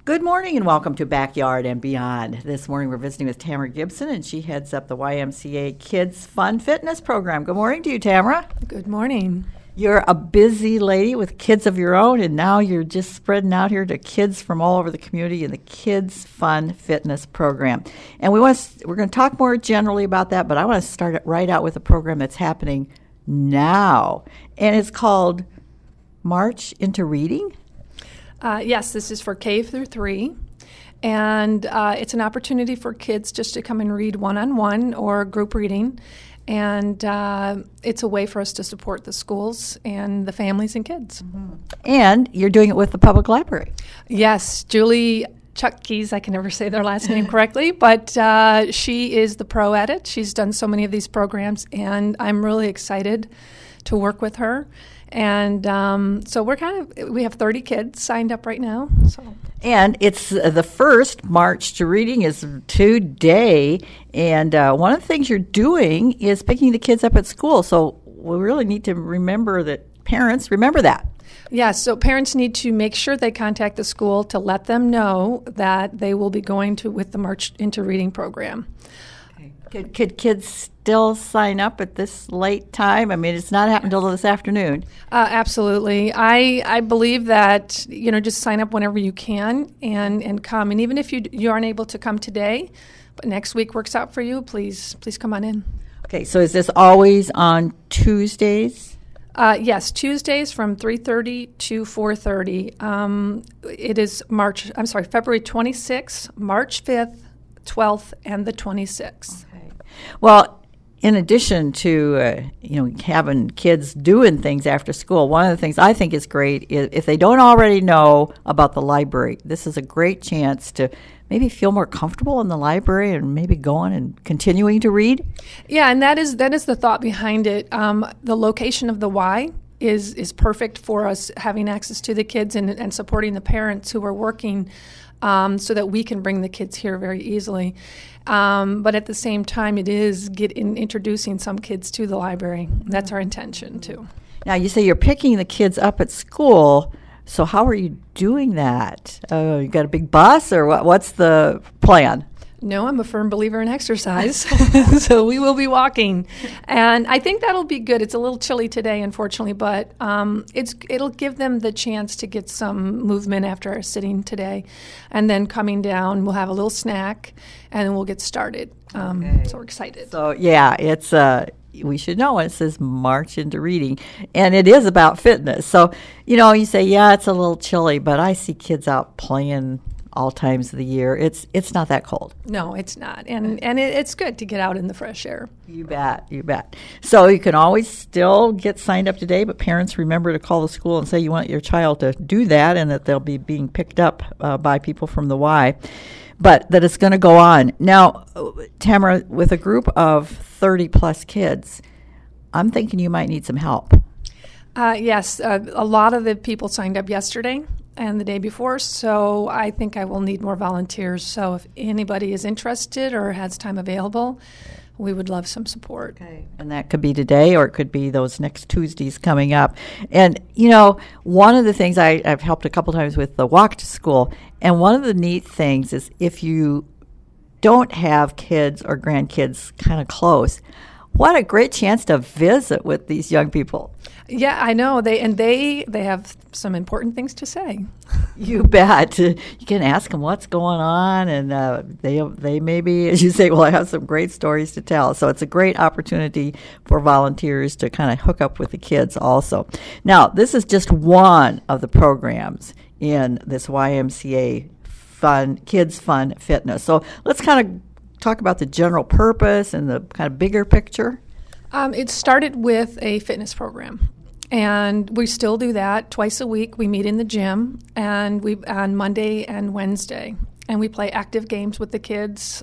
Good morning and welcome to Backyard and Beyond. This morning we're visiting with Tamara Gibson, and she heads up the YMCA Kids Fun Fitness Program. Good morning to you, Tamara. Good morning. You're a busy lady with kids of your own, and now you're just spreading out here to kids from all over the community in the Kids Fun Fitness Program. And we're going to talk more generally about that, but I want to start it right out with a program that's happening now, and it's called March into Reading. Yes, this is for K through 3, and it's an opportunity for kids just to come and read one-on-one or group reading, and it's a way for us to support the schools and the families and kids. Mm-hmm. And you're doing it with the public library. Yes, Julie Chuckies, I can never say their last name correctly, but she is the pro at it. She's done so many of these programs, and I'm really excited to work with her. And so we have 30 kids signed up right now. And it's the first March to Reading is today. And one of the things you're doing is picking the kids up at school. So we really need to remember that parents remember that. Yes, so parents need to make sure they contact the school to let them know that they will be going with the March into Reading program. Could kids still sign up at this late time? I mean, it's not happening until this afternoon. Absolutely. I believe that, just sign up whenever you can and come. And even if you aren't able to come today, but next week works out for you, please come on in. Okay, so is this always on Tuesdays? Yes, Tuesdays from 3:30 to 4:30. It is February 26th, March 5th, 12th, and the 26th. Okay. Well, in addition to having kids doing things after school, one of the things I think is great is if they don't already know about the library, this is a great chance to maybe feel more comfortable in the library and maybe going and continuing to read. Yeah, and that is the thought behind it. The location of the Y is perfect for us having access to the kids and supporting the parents who are working so that we can bring the kids here very easily. But at the same time, it is introducing some kids to the library. That's our intention, too. Now, you say you're picking the kids up at school. So how are you doing that? You got a big bus, or what's the plan? No, I'm a firm believer in exercise, so we will be walking. And I think that'll be good. It's a little chilly today, unfortunately, but it'll give them the chance to get some movement after our sitting today. And then coming down, we'll have a little snack, and then we'll get started. Okay. So we're excited. So, yeah, it's we should know when it says March into Reading, and it is about fitness. So, you say, yeah, it's a little chilly, but I see kids out playing all times of the year. It's not that cold. No, it's not. And it's good to get out in the fresh air. You bet. So you can always still get signed up today, but parents, remember to call the school and say you want your child to do that and that they'll be being picked up by people from the Y, but that it's going to go on. Now, Tamara, with a group of 30-plus kids, I'm thinking you might need some help. Yes, a lot of the people signed up yesterday and the day before, so I think I will need more volunteers. So if anybody is interested or has time available, we would love some support. Okay. And that could be today, or it could be those next Tuesdays coming up. And, one of the things I've helped a couple times with the walk to school, and one of the neat things is if you don't have kids or grandkids kind of close, what a great chance to visit with these young people. Yeah, I know. They have some important things to say. You bet. You can ask them what's going on, and they maybe, as you say, will have some great stories to tell. So it's a great opportunity for volunteers to kind of hook up with the kids also. Now, this is just one of the programs in this YMCA Kids Fun Fitness. So let's kind of talk about the general purpose and the kind of bigger picture. It started with a fitness program. And we still do that twice a week. We meet in the gym, and we on Monday and Wednesday, and we play active games with the kids.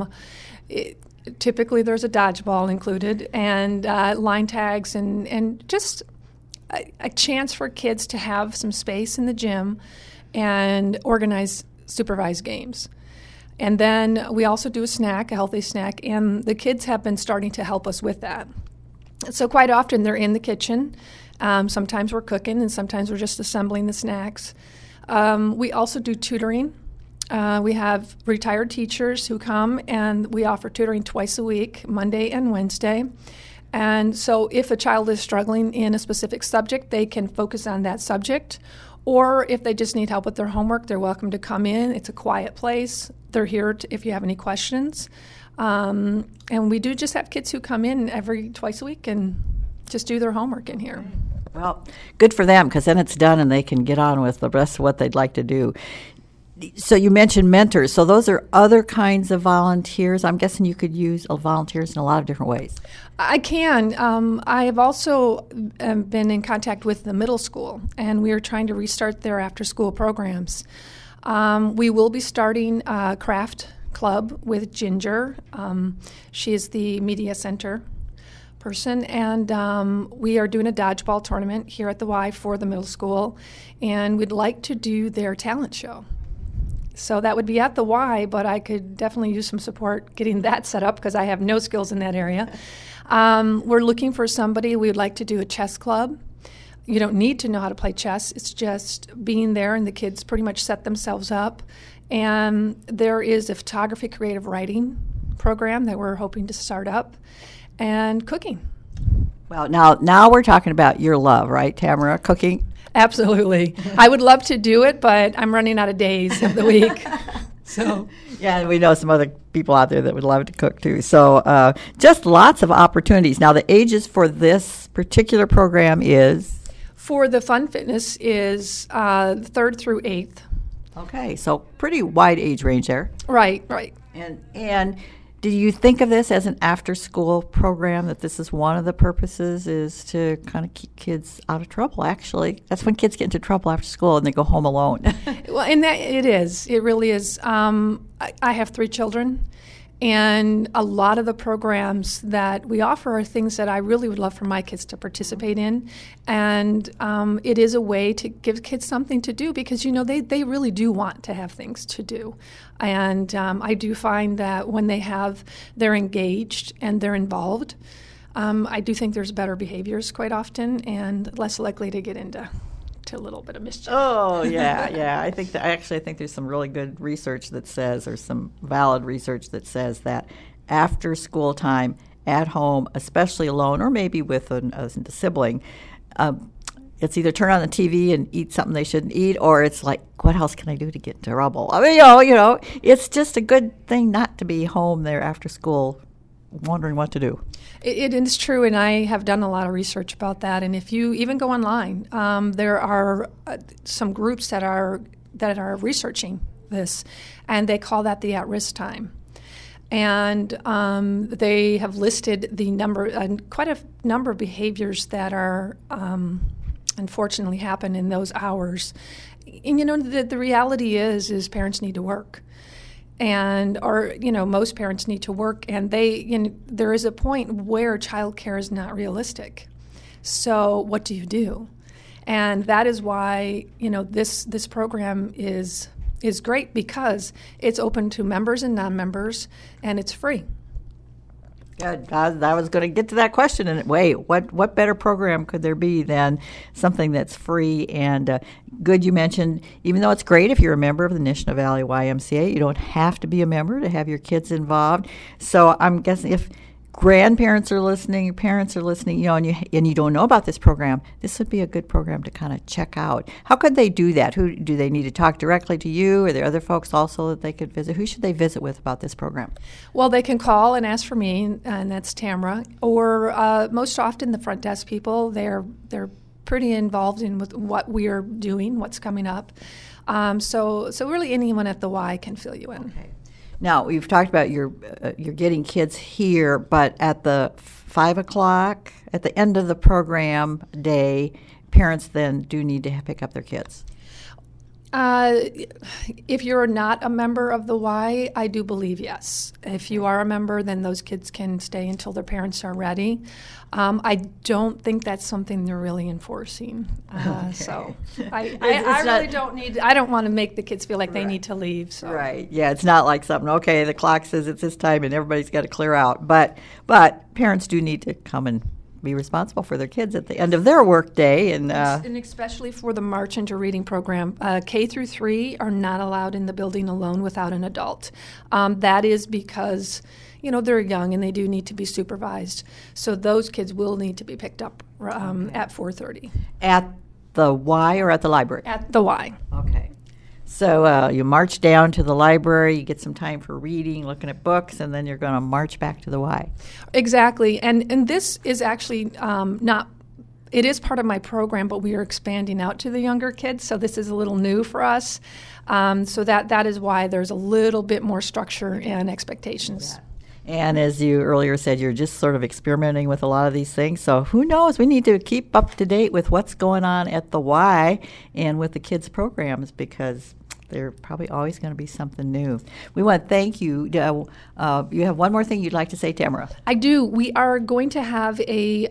Typically, there's a dodgeball included, and line tags, and just a chance for kids to have some space in the gym and organize supervised games. And then we also do a healthy snack, and the kids have been starting to help us with that. So quite often they're in the kitchen. Sometimes we're cooking, and sometimes we're just assembling the snacks. We also do tutoring We have retired teachers who come, and we offer tutoring twice a week, Monday and Wednesday. And so if a child is struggling in a specific subject, they can focus on that subject. Or if they just need help with their homework, they're welcome to come in. It's a quiet place. They're here if you have any questions. And we do just have kids who come in twice a week and just do their homework in here. Well, good for them, because then it's done and they can get on with the rest of what they'd like to do. So you mentioned mentors. So those are other kinds of volunteers. I'm guessing you could use volunteers in a lot of different ways. I can. I have also been in contact with the middle school, and we are trying to restart their after-school programs. We will be starting a craft club with Ginger. She is the media center person, and we are doing a dodgeball tournament here at the Y for the middle school, and we'd like to do their talent show. So that would be at the Y, but I could definitely use some support getting that set up because I have no skills in that area. We're looking for somebody. We would like to do a chess club. You don't need to know how to play chess. It's just being there, and the kids pretty much set themselves up. And there is a photography creative writing program that we're hoping to start up, and cooking. Well, now we're talking about your love, right, Tamara? Cooking? Absolutely. I would love to do it, but I'm running out of days of the week. So yeah, and we know some other people out there that would love to cook too. So just lots of opportunities. Now, the ages for this particular program is? For the Fun Fitness is 3rd through 8th. Okay, so pretty wide age range there. Right. And do you think of this as an after-school program, that this is one of the purposes is to kind of keep kids out of trouble, actually? That's when kids get into trouble after school and they go home alone. Well, and that it is. It really is. I have 3 children, and a lot of the programs that we offer are things that I really would love for my kids to participate in. And it is a way to give kids something to do because, they really do want to have things to do. And I do find that when they're engaged and they're involved, I do think there's better behaviors quite often and less likely to get into a little bit of mischief. Oh, yeah. I think there's some really good research that says, or some valid research that says that after school time at home, especially alone or maybe with a sibling, it's either turn on the TV and eat something they shouldn't eat, or it's like, what else can I do to get into trouble? I mean, it's just a good thing not to be home there after school wondering what to do. It is true, and I have done a lot of research about that. And if you even go online, there are some groups that are researching this, and they call that the at-risk time. And they have listed quite a number of behaviors that are unfortunately happen in those hours. And the reality is parents need to work. Most parents need to work, and there is a point where childcare is not realistic. So what do you do? And that is why this program is great, because it's open to members and non-members, and it's free. Good. I was going to get to that question. And wait, what better program could there be than something that's free and good? You mentioned, even though it's great if you're a member of the Nishna Valley YMCA, you don't have to be a member to have your kids involved. So I'm guessing if grandparents are listening, parents are listening, and you don't know about this program, this would be a good program to kind of check out. How could they do that? Who do they need to talk directly to you? Are there other folks also that they could visit? Who should they visit with about this program? Well, they can call and ask for me, and that's Tamara. Or most often the front desk people, they're pretty involved with what we are doing, what's coming up. So really anyone at the Y can fill you in. Okay. Now, we've talked about you're getting kids here, but at the 5 o'clock, at the end of the program day, parents then do need to pick up their kids. If you're not a member of the Y, I do believe yes. If you are a member, then those kids can stay until their parents are ready. I don't think that's something they're really enforcing. Okay. So I really don't need. I don't want to make the kids feel like they need to leave. So. Right. Yeah. It's not like something. Okay, the clock says it's this time and everybody's got to clear out. But parents do need to come and be responsible for their kids at the end of their work day. And especially for the March into Reading program, K through 3 are not allowed in the building alone without an adult. That is because they're young and they do need to be supervised. So those kids will need to be picked up at 4:30. At the Y or at the library? At the Y. Okay. So you march down to the library, you get some time for reading, looking at books, and then you're going to march back to the Y. Exactly. And this is actually it is part of my program, but we are expanding out to the younger kids, so this is a little new for us. So that is why there's a little bit more structure and expectations. Yeah. And as you earlier said, you're just sort of experimenting with a lot of these things. So who knows? We need to keep up to date with what's going on at the Y and with the kids' programs, because they're probably always going to be something new. We want to thank you. You have one more thing you'd like to say, Tamara? I do. We are going to have a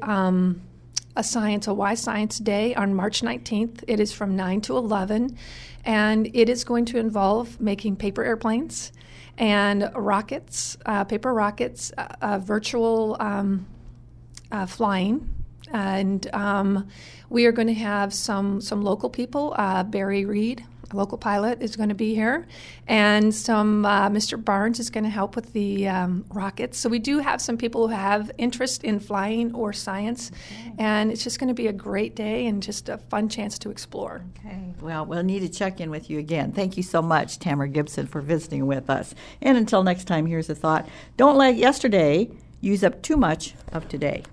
Y Science Day on March 19th. It is from 9 to 11, and it is going to involve making paper airplanes and rockets, paper rockets, virtual flying. And we are going to have some local people. Barry Reed, a local pilot, is going to be here. And Mr. Barnes is going to help with the rockets. So we do have some people who have interest in flying or science. Okay. And it's just going to be a great day and just a fun chance to explore. Okay. Well, we'll need to check in with you again. Thank you so much, Tamara Gibson, for visiting with us. And until next time, here's a thought. Don't let yesterday use up too much of today.